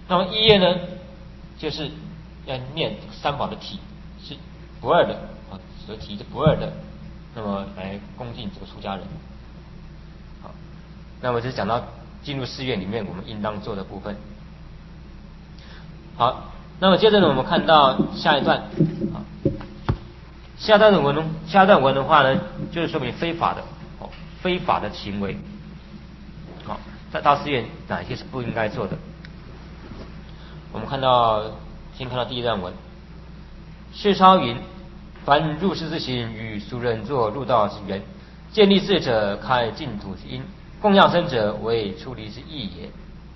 那么一业呢，就是要念三宝的体是不二的啊，所以体是不二的，那么来恭敬这个出家人。好，那么就是讲到进入寺院里面我们应当做的部分。好，那么接着呢，我们看到下一段啊，下段文的话呢，就是说明非法的非法的行为。好，在到寺院哪些是不应该做的？我们先看到第一段文，世超云：凡入世之行，与俗人作入道之缘，建立寺者，开净土之因，供养僧者，为出离之意也。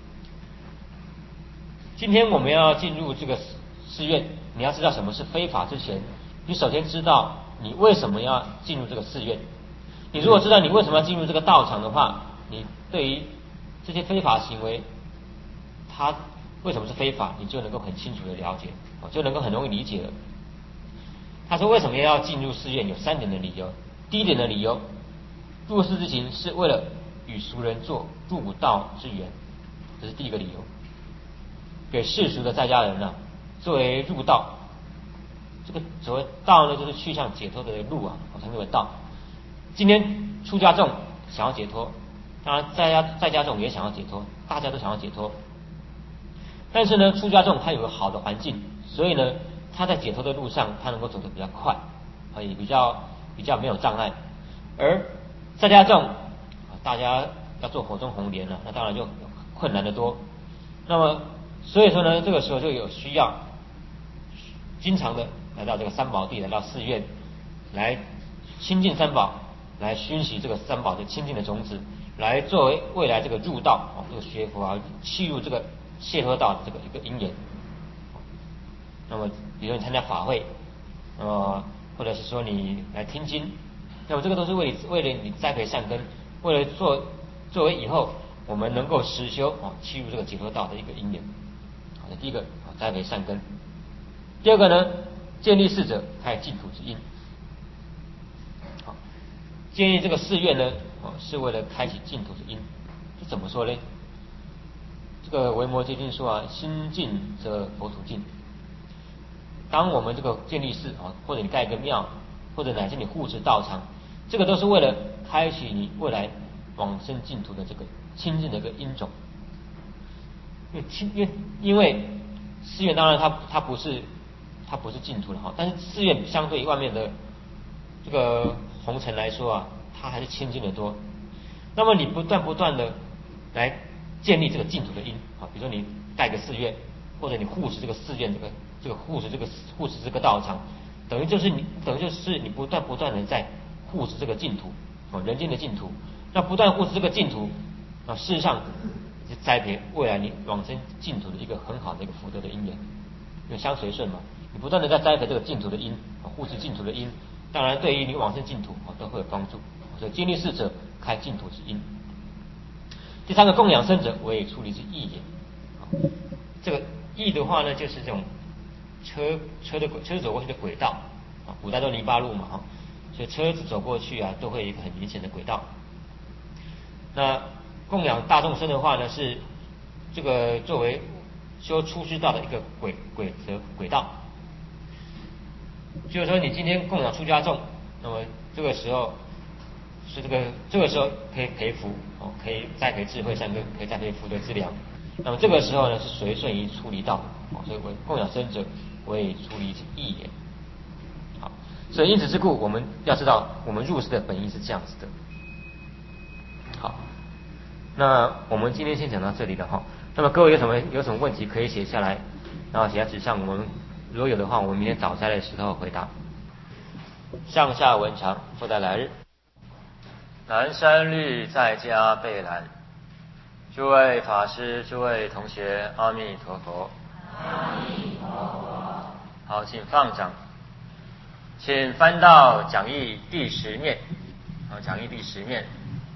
今天我们要进入这个寺院，你要知道什么是非法之前，你首先知道你为什么要进入这个寺院。你如果知道你为什么要进入这个道场的话，你对于这些非法行为，它为什么是非法，你就能够很清楚的了解，就能够很容易理解了。他说为什么要进入寺院，有3点的理由。第一点的理由，入寺之行是为了与俗人做入道之缘，这是第一个理由。给世俗的在家人呢，作为入道，这个所谓道呢，就是去向解脱的路啊，我称之为道。今天出家众想要解脱，当然在家众也想要解脱，大家都想要解脱。但是呢，出家众他有个好的环境，所以呢，他在解脱的路上他能够走得比较快，也比较没有障碍。而在家众，大家要做火中红莲了，那当然就困难得多。那么所以说呢，这个时候就有需要经常的来到这个三宝地，来到寺院，来亲近三宝，来熏习这个三宝的清净的种子，来作为未来这个入道这个学佛啊，契入这个解脱道的这个一个因缘。那么比如你参加法会，或者是说你来听经，那么这个都是为了你栽培善根，为了作为以后我们能够实修契入这个解脱道的一个因缘。好的，第一个栽培善根。第二个呢，建立寺者，开净土之因。好，建立这个寺院呢，是为了开启净土之因。这怎么说呢？这个维摩诘经说啊，心净则佛土净。当我们这个建立寺或者你盖一个庙，或者乃至你护持道场，这个都是为了开启你未来往生净土的这个清净的一个因种。因为寺院当然它不是净土的但是寺院相对于外面的这个红尘来说啊，它还是清净的多。那么你不断的来建立这个净土的因比如说你盖个寺院，或者你护持这个寺院，护持这个道场，等于就是你不断的在护持这个净土人间的净土。那不断护持这个净土事实上是栽培未来你往生净土的一个很好的一个福德的因缘，因为相随顺嘛，你不断的在栽培这个净土的因，护持净土的因，当然对于你往生净土都会有帮助。所以建立寺者，开净土之因。第三个，供养僧者，为出离之意也。这个意的话呢，就是这种车子走过去的轨道古代都泥巴路嘛所以车子走过去都会有一个很明显的轨道。那供养大众僧的话呢，是这个作为修出世道的一个轨道。就是说，你今天供养出家众，那么这个时候是这个时候可以培福可以栽培智慧善根，可以栽培福德资粮。那么这个时候呢，是随顺于出离道所以为供养僧者，为出离之意也。好，所以因此之故，我们要知道，我们入世的本意是这样子的。好，那我们今天先讲到这里了那么各位有什么问题可以写下来，然后写在纸上，我们如果有的话，我们明天早斋的时候回答。上下文长，坐待来日。南山绿，在家备览。诸位法师，诸位同学，阿弥陀佛。 阿弥陀佛。 好，请放掌。请翻到讲义第10面。讲义第10面。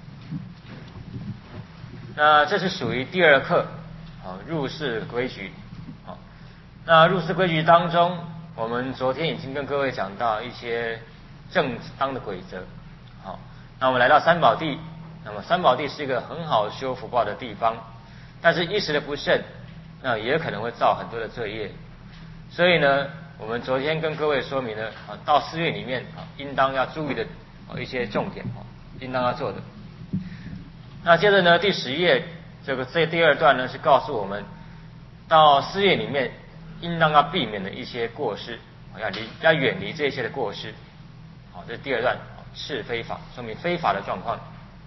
那这是属于第2课入世规矩。那入世规矩当中，我们昨天已经跟各位讲到一些正当的规则。那我们来到三宝地，那么三宝地是一个很好修福报的地方，但是一时的不慎那也可能会造很多的罪业。所以呢，我们昨天跟各位说明了到寺院里面应当要注意的一些重点应当要做的。那接着呢，第11页这第二段呢是告诉我们，到寺院里面应当要避免的一些过失，要远离这些的过失。好，这是第二段，是非法，说明非法的状况。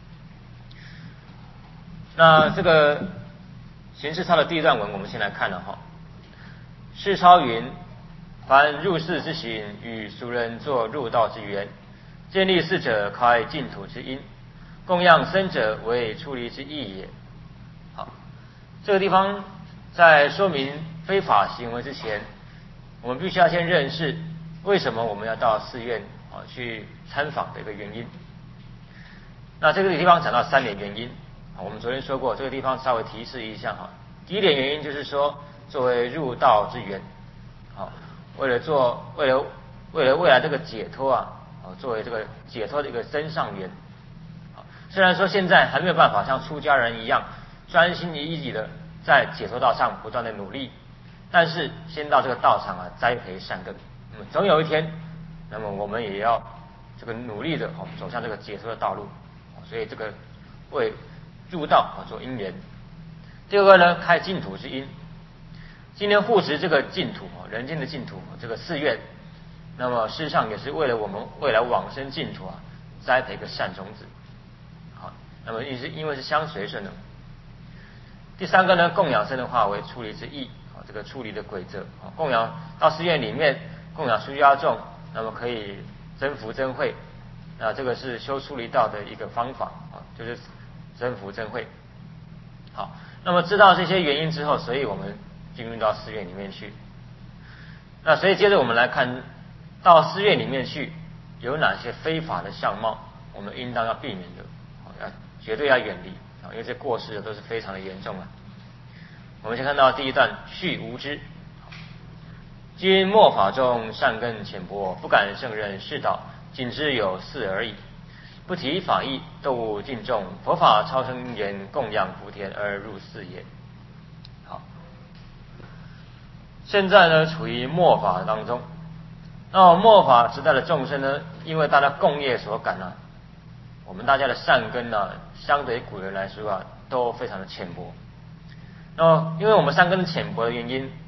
那这个行事操的第一段文，我们先来看了哈。世操云：凡入寺之行，与俗人作入道之缘，建立寺者，开净土之因，供养僧者，为出离之意也。好，这个地方在说明非法行为之前，我们必须要先认识为什么我们要到寺院去参访的一个原因。那这个地方讲到3点原因，我们昨天说过，这个地方稍微提示一下哈。第一点原因就是说，作为入道之缘，为了未来这个解脱作为这个解脱的一个增上缘。虽然说现在还没有办法像出家人一样专心一意的在解脱道上不断的努力，但是先到这个道场栽培善根，那么总有一天，那么我们也要这个努力的走向这个解脱的道路。所以这个为入道做因缘。第二个呢，开净土之因。今天护持这个净土人间的净土这个寺院，那么事实上也是为了我们未来往生净土栽培一个善种子。好，那么因为是相随顺的。第三个呢，供养僧的话为出离之意，这个出离的规则，供养到寺院里面供养出家众，那么可以增福增慧。那这个是修出离道的一个方法就是增福增慧。好，那么知道这些原因之后，所以我们进入到寺院里面去。那所以接着我们来看到寺院里面去有哪些非法的相貌，我们应当要避免的，绝对要远离因为这过失都是非常的严重我们先看到第一段，续无知。今末法中善根浅薄，不敢胜任世道，仅知有4而已，不提法义，斗勿敬重，佛法超生言，供养福田而入寺也。好，现在呢处于末法当中。那末法时代的众生呢，因为大家共业所感我们大家的善根相对于古人来说都非常的浅薄。那么因为我们善根浅薄的原因，